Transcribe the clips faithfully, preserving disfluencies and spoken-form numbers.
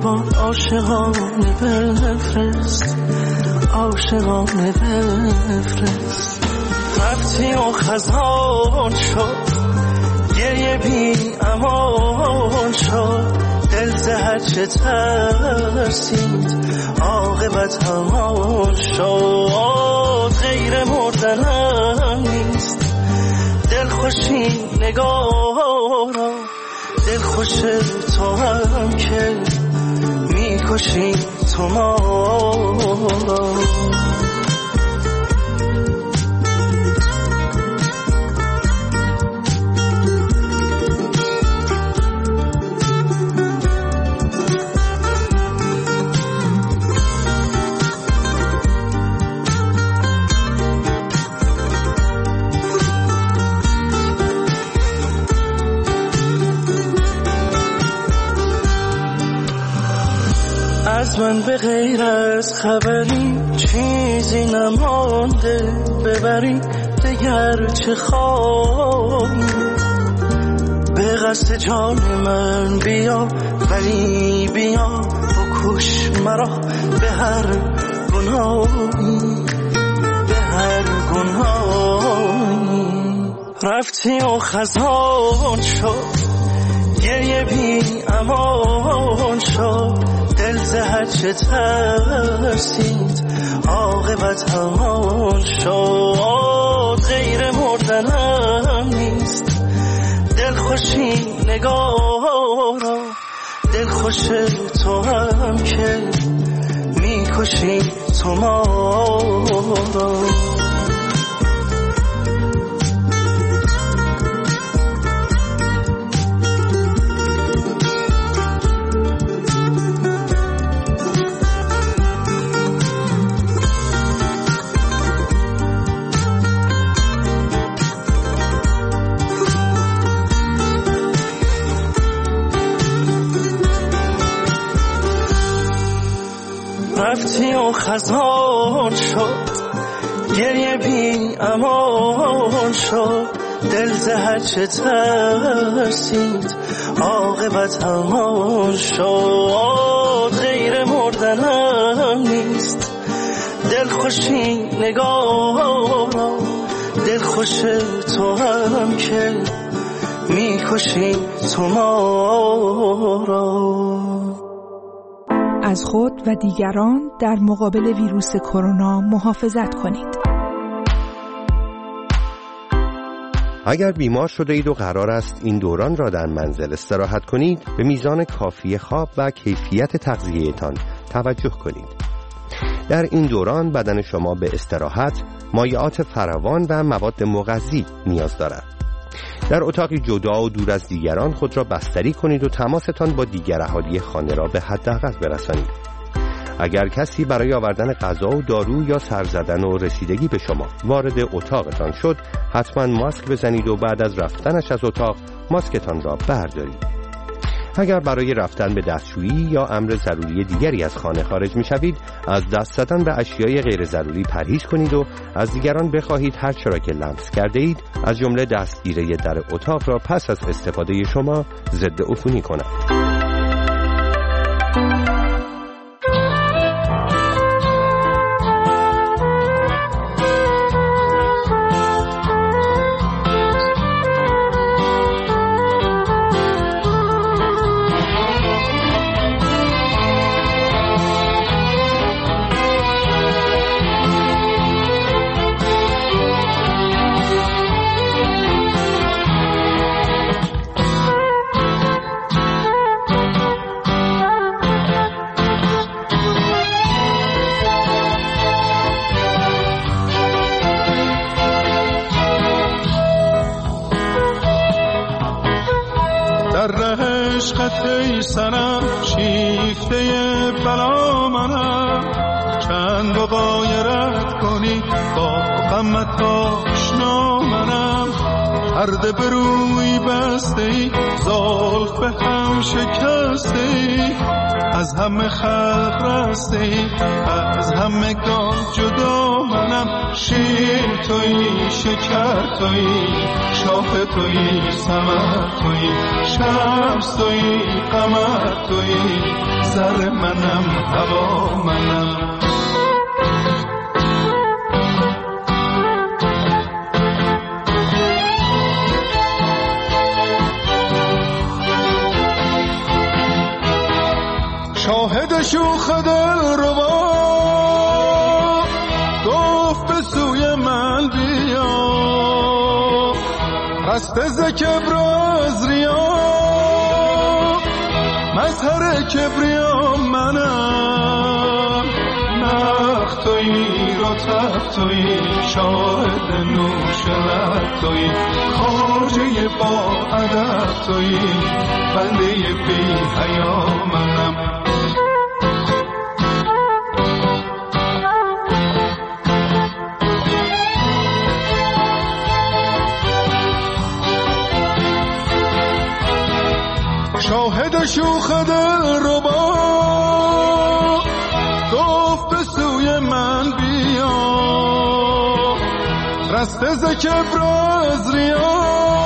زبان عاشقانه بفرست، عاشقانه بفرست. رفتی و خزان شد، گریه بی امان شد، دل زهر چه ترسید عاقبت همان شد. غیر مردنم نیست دل خوشی نگاه را، دل خوش تو هم که میکشی تو ما را. از من به غیر از خبری چیزی نمانده، ببری دگر چه خواهی. به قصد جان من بیا، ولی بیا بکش مرا به هر گناهی، به هر گناهی. رفتی و خزان شد، گریه بی امان شد، دل زهر چه ترسید عاقبت همان شد. غیر مردنم نیست دل خوشی نگاه را، دل خوش تو هم که میکشی تو ما را. رفتی و خزان شد، گریه بی امان شد، دل زهر چه ترسید عاقبت همان شد. غیر مردنم نیست دل خوشی نگاه را، دل خوش تو هم که میکشی تو ما را. از خود و دیگران در مقابل ویروس کرونا محافظت کنید. اگر بیمار شده اید و قرار است این دوران را در منزل استراحت کنید، به میزان کافی خواب و کیفیت تغذیه‌تان توجه کنید. در این دوران بدن شما به استراحت، مایعات فراوان و مواد مغذی نیاز دارد. در اتاقی جدا و دور از دیگران خود را بستری کنید و تماستان با دیگر اهالی خانه را به حداقل برسانید. اگر کسی برای آوردن غذا و دارو یا سر زدن و رسیدگی به شما وارد اتاقتان شد، حتما ماسک بزنید و بعد از رفتنش از اتاق ماسکتان را بردارید. اگر برای رفتن به دستشویی یا امر ضروری دیگری از خانه خارج می شوید، از دست زدن به اشیای غیر ضروری پرهیز کنید و از دیگران بخواهید هر چرا که لمس کرده اید از جمله دستگیره در اتاق را پس از استفاده شما ضد عفونی کنند. ای سنم شیفته بلا منم، چند و غایرت کنی با غمت آشنا منم. پرده به روی بسته ای، زلف به هم شکسته ای، از همه خلق رسته ای، از همه گان جدا منم. شیر تویی، شکر تویی، شاخ تویی، ثمر تویی، شمس تویی، قمر تویی، زر منم، هوا منم. شاهد شوخ دل ربا گفت به سوی من بیا، رسته ز کبر و از ریا، مظهر کبریا منم. نخ تویی، رطب تویی، شاهد نوش لب تویی، خواجه با ادب تویی، بنده بی حیا منم. شاهد شوخ دل ربا گفت به سوی من بیا، رسته ز کبر و از ریا،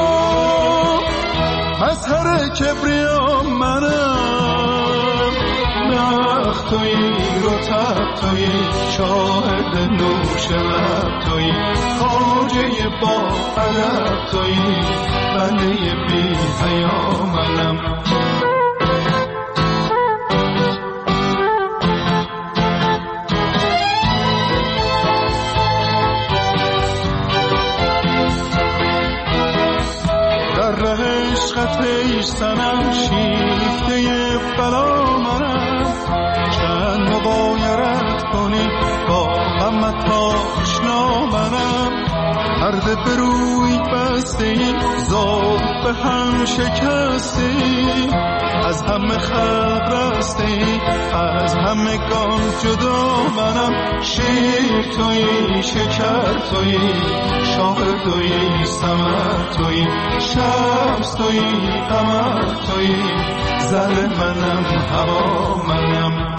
مظهر کبریا منم. نخ تویی، رطب تویی، شاهد نوش لب تویی، خواجه با ادب تویی، بنده بی حیا منم. عشقت ای سنم، شیفته بلا منم، چند مغایرت کنی با غمت آشنا منم. پرده به روی بسته ای، زلف به هم شکسته ای، از همه خلق رسته ای، از همه گان جدا منم. شیر تویی، شکر تویی، شاخ تویی، ثمر تویی، شمس تویی، قمر تویی، زر منم، هوا منم.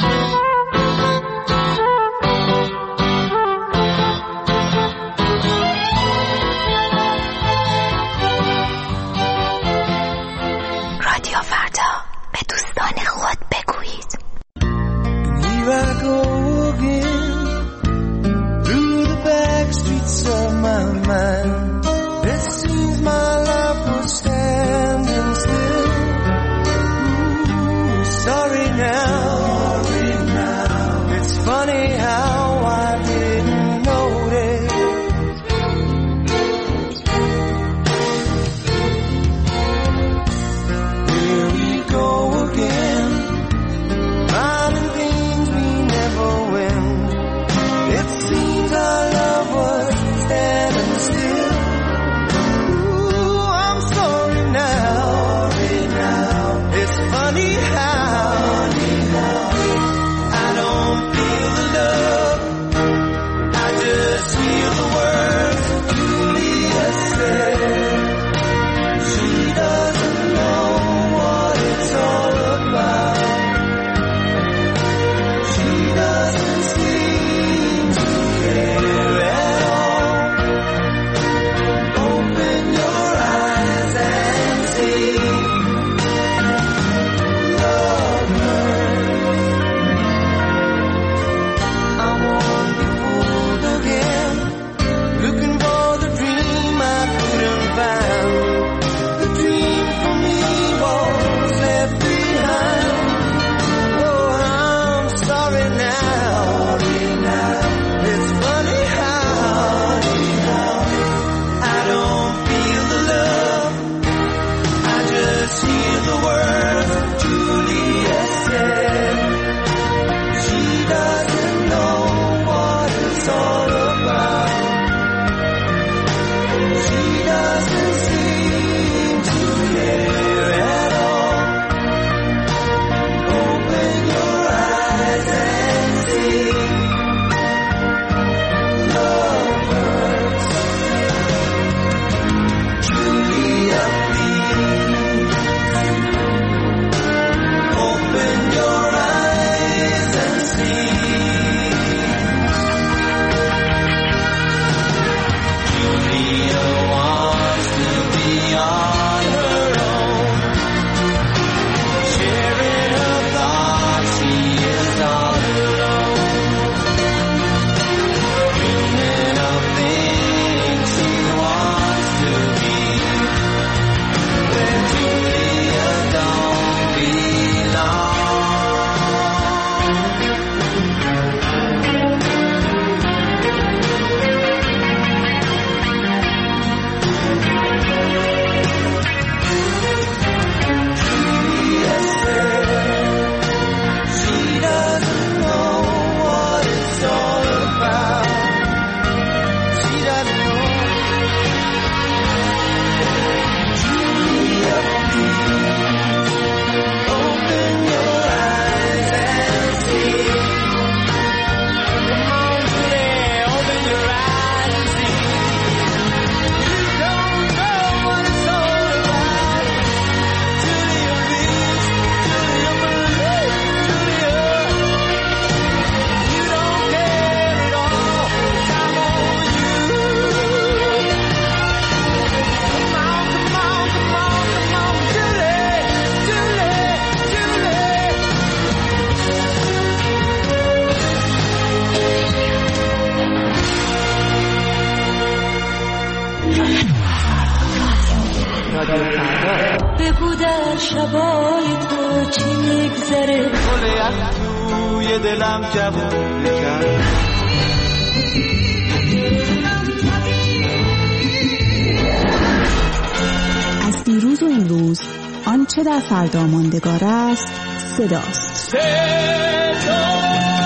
Sorry now, شبای تو چی میگذره گل یخ توی دلم جوونه کرد از دیروز و امروز آنچه در فردا ماندگار است صداست. صدا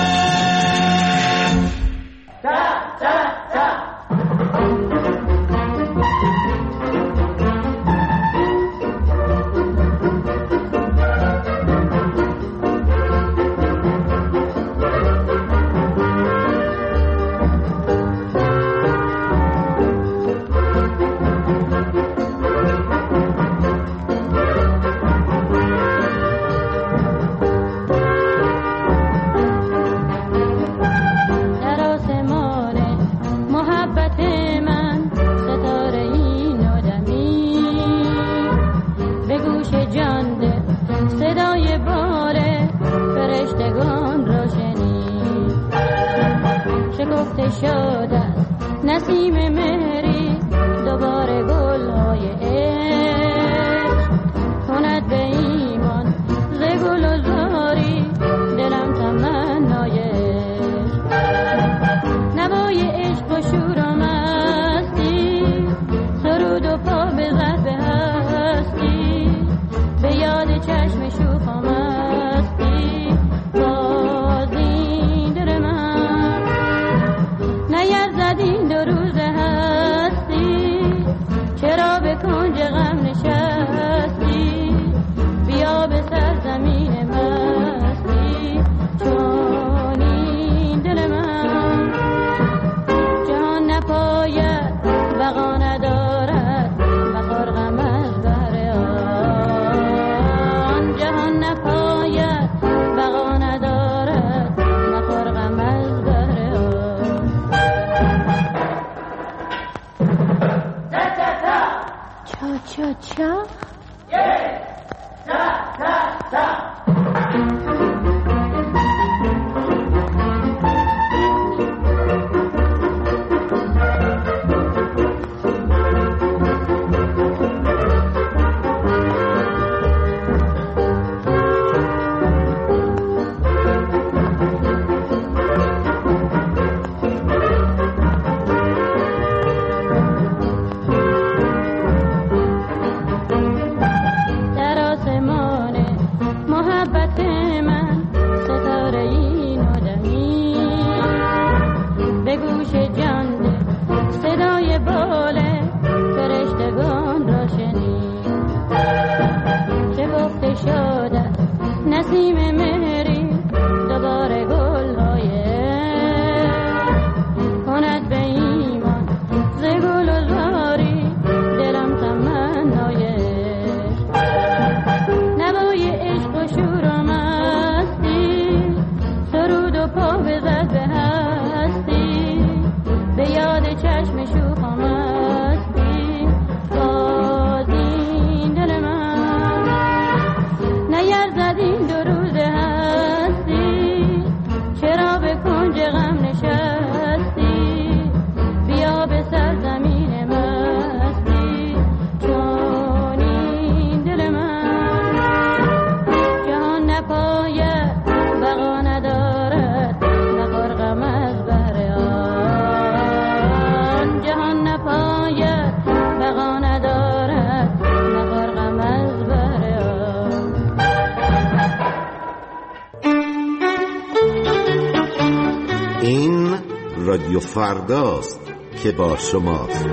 رادیو فرداست که با شماست.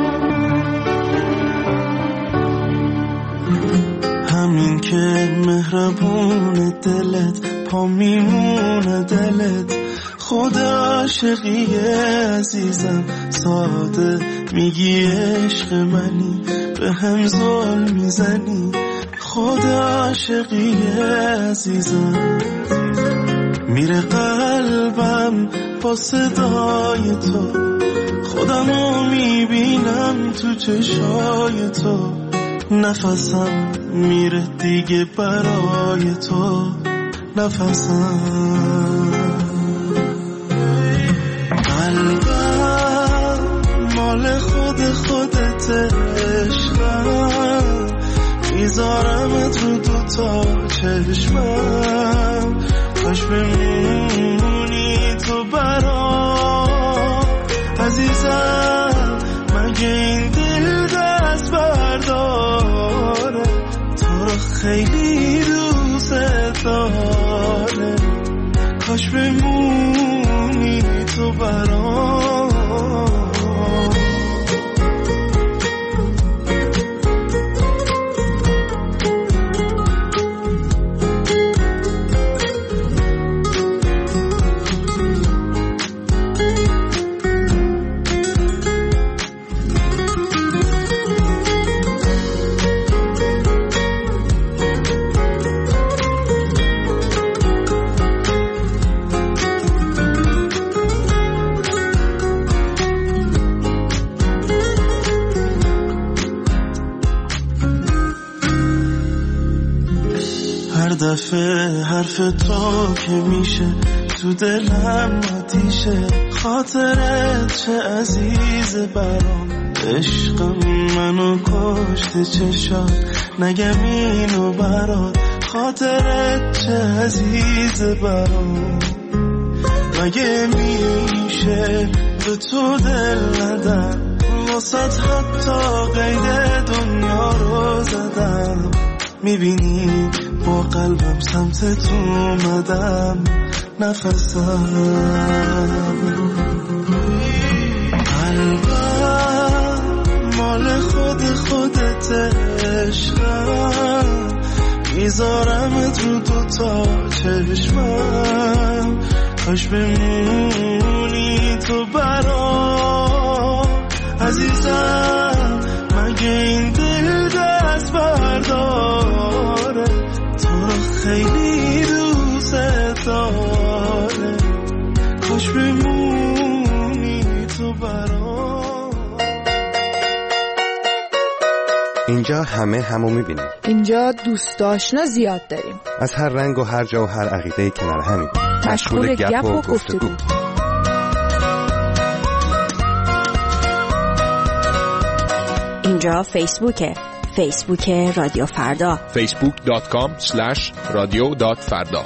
همین که مهربون دلت پا میمونه دلت خود عاشقی عزیزم ساده میگی عشق منی به هم ظلم میزنی خود عاشقی عزیزم میره قلبم با صدای تو خودمو میبینم تو چشای تو نفسم میره دیگه برای تو نفسم قلبم مال خود خودت عشقم میذارم میذارمت رو دوتا چشمم، کاش بمونی تو برام عزیزم. مگه این دل دست برداره، تو رو خیلی دوست داره، کاش بمونی تو برام. دفعه حرف تو که میشه تو دلم آتیشه، خاطرت چه عزیز برام، عشقم منو کشته چشات، نگم اینو برات، خاطرت چه عزیز برام. مگه میشه به تو دل ندم، واسط حتی قید دنیا رو زدم، میبینی با قلبم سمت تو اومدم، نفسم قلبم مال خود خودت عشقم، میذارمت رو دوتا چشمم، کاش بمونی تو برام عزیزم. مگه این دل دست برداره، تو رو خیلی دوست داره، کاش بمونی تو برام. اینجا همه همو میبینیم، اینجا دوست آشنا زیاد داریم، از هر رنگ و هر جا و هر عقیده کنار همین، مشغول گپ و گفتگو. اینجا فیسبوکه، فیسبوک رادیو فردا، فیسبوک دات کام اسلش رادیو دات فردا.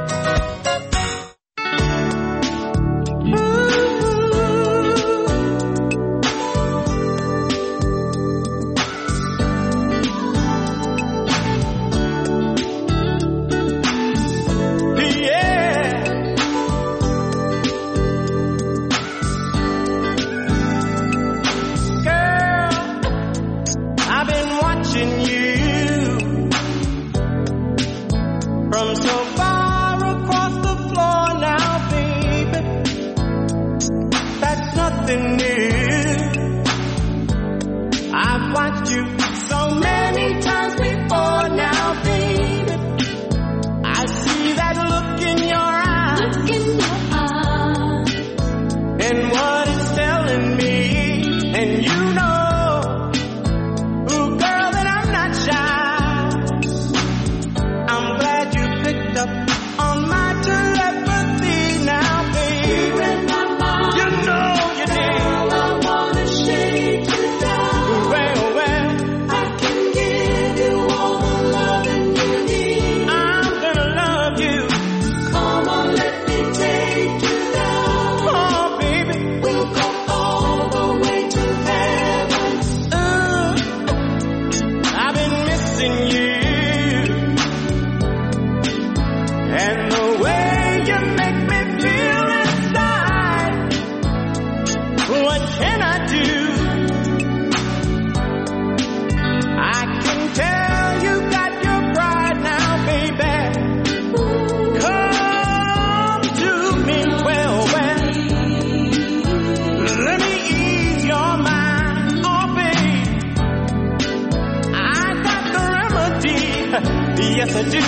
Yes, I do.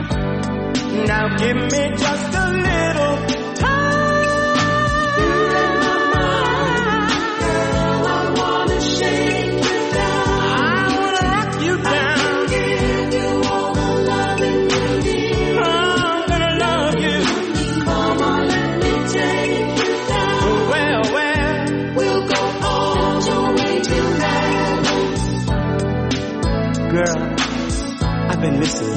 Now give me just a little time. You're in my mind, girl. I wanna shake you down. I wanna rock you down. I can give you all the loving you need. I'm gonna love you. Come on, let me take you down. Well, well, we'll go all the way to heaven. Girl, I've been missing see.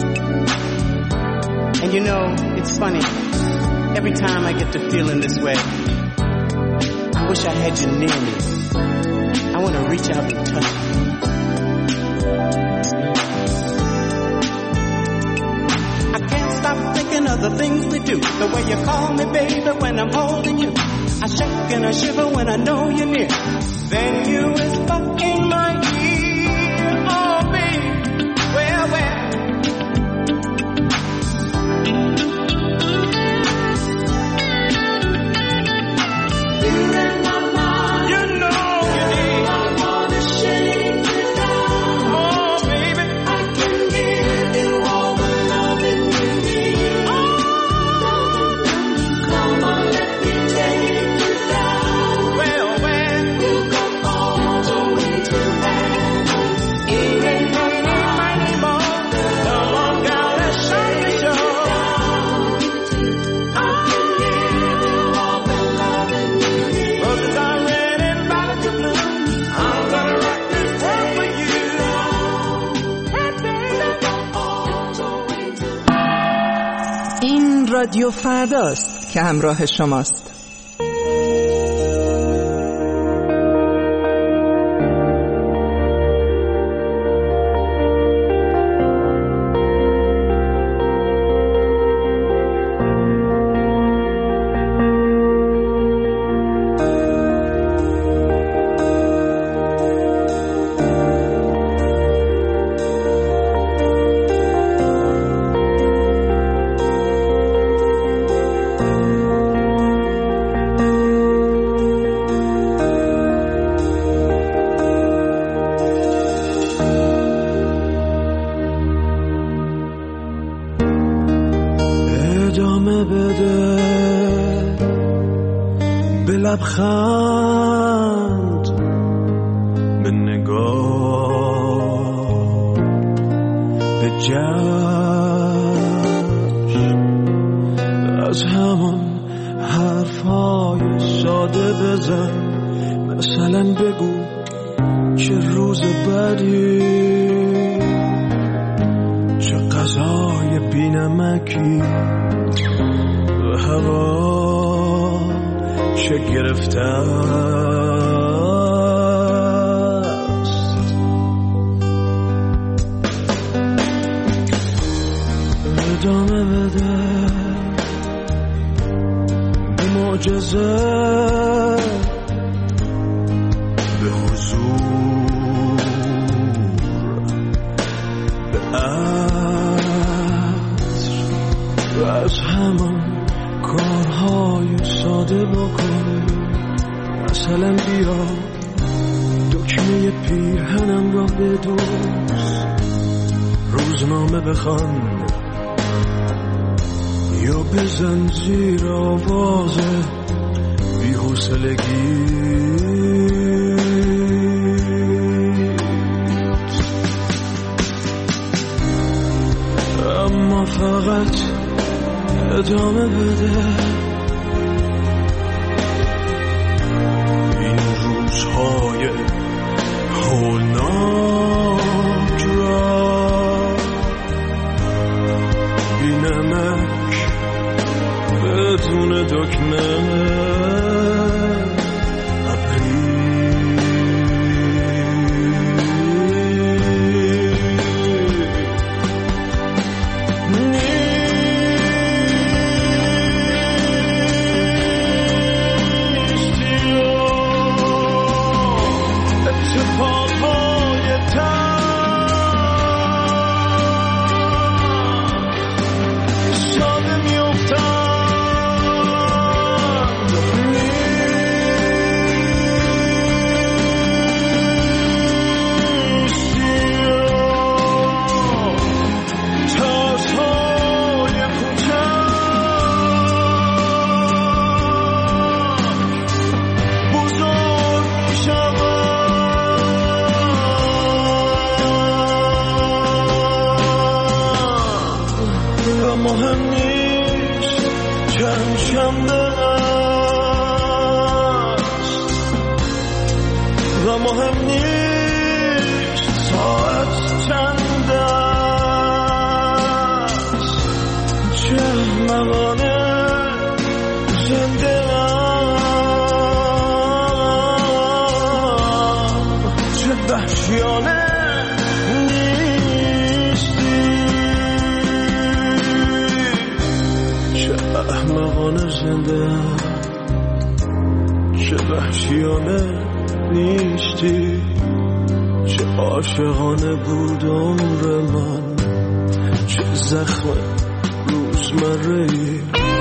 And you know, it's funny. Every time I get to feeling this way, I wish I had you near me. I want to reach out and touch you. I can't stop thinking of the things we do. The way you call me, baby, when I'm holding you. I shake and I shiver when I know you're near. Then you whisper in my ear, oh, baby, well, well. رادیو فرداست که همراه شماست. لبخند به نگاه به جشن از همان حرفای ساده بزن، مثلا بگو چه روز بدی، چه غذای بی‌نمکی و هوا چه گرفته است. ادامه بده به معجزه، به حضور، به عطر و از همان کارهای ساده بکن. مثلا بیا دکمه پیرهنم را بدوز، روزنامه بخوان یا بزن زیر آواز بی‌حوصلگی. اما فقط ادامه بده این روزهای هولناک را، بی نمک بدون دکمه مهم نیست چند شنبه است و مهم نیست ساعت چند است. احمقانه زنده، چه وحشیانه نیستی، چه عاشقانه بود عمر من، چه زخم روزمره‌ای.